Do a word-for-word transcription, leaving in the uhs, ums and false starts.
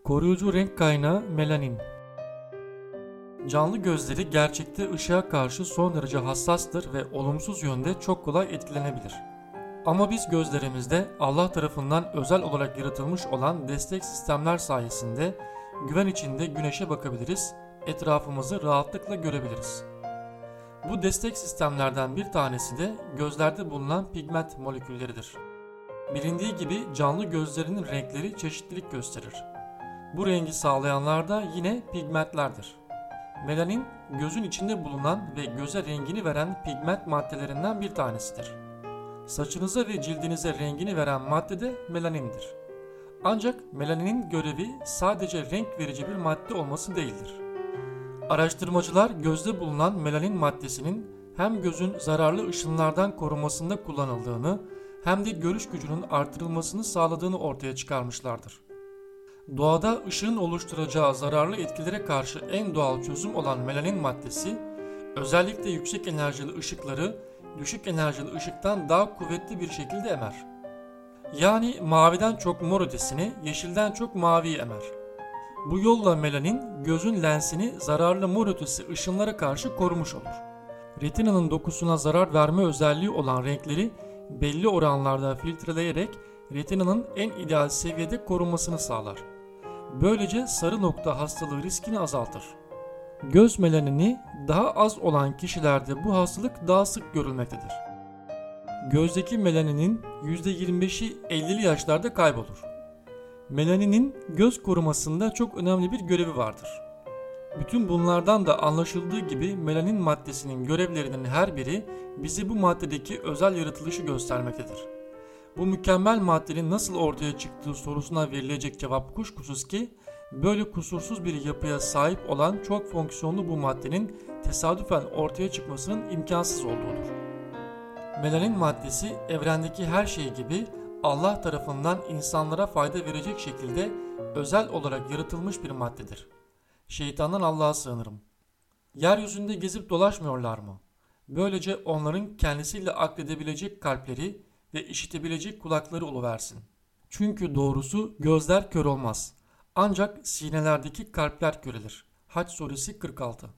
Koruyucu renk kaynağı melanin. Canlı gözleri gerçekte ışığa karşı son derece hassastır ve olumsuz yönde çok kolay etkilenebilir. Ama biz gözlerimizde Allah tarafından özel olarak yaratılmış olan destek sistemler sayesinde güven içinde güneşe bakabiliriz, etrafımızı rahatlıkla görebiliriz. Bu destek sistemlerden bir tanesi de gözlerde bulunan pigment molekülleridir. Bilindiği gibi canlı gözlerinin renkleri çeşitlilik gösterir. Bu rengi sağlayanlar da yine pigmentlerdir. Melanin, gözün içinde bulunan ve göze rengini veren pigment maddelerinden bir tanesidir. Saçınıza ve cildinize rengini veren madde de melanindir. Ancak melaninin görevi sadece renk verici bir madde olması değildir. Araştırmacılar gözde bulunan melanin maddesinin hem gözün zararlı ışınlardan korunmasında kullanıldığını hem de görüş gücünün artırılmasını sağladığını ortaya çıkarmışlardır. Doğada ışığın oluşturacağı zararlı etkilere karşı en doğal çözüm olan melanin maddesi, özellikle yüksek enerjili ışıkları düşük enerjili ışıktan daha kuvvetli bir şekilde emer. Yani maviden çok mor ötesini, yeşilden çok maviyi emer. Bu yolla melanin gözün lensini zararlı mor ötesi ışınlara karşı korumuş olur. Retinanın dokusuna zarar verme özelliği olan renkleri belli oranlarda filtreleyerek retinanın en ideal seviyede korunmasını sağlar. Böylece sarı nokta hastalığı riskini azaltır. Göz melanini daha az olan kişilerde bu hastalık daha sık görülmektedir. Gözdeki melaninin yüzde yirmi beşi ellili yaşlarda kaybolur. Melaninin göz korumasında çok önemli bir görevi vardır. Bütün bunlardan da anlaşıldığı gibi melanin maddesinin görevlerinin her biri bize bu maddedeki özel yaratılışı göstermektedir. Bu mükemmel maddenin nasıl ortaya çıktığı sorusuna verilecek cevap kuşkusuz ki böyle kusursuz bir yapıya sahip olan çok fonksiyonlu bu maddenin tesadüfen ortaya çıkmasının imkansız olduğudur. Melanin maddesi evrendeki her şey gibi Allah tarafından insanlara fayda verecek şekilde özel olarak yaratılmış bir maddedir. Şeytandan Allah'a sığınırım. Yeryüzünde gezip dolaşmıyorlar mı? Böylece onların kendisiyle akledebilecek kalpleri ve işitebilecek kulakları oluversin. Çünkü doğrusu gözler kör olmaz. Ancak sinelerdeki kalpler körelir. Hac suresi kırk altı.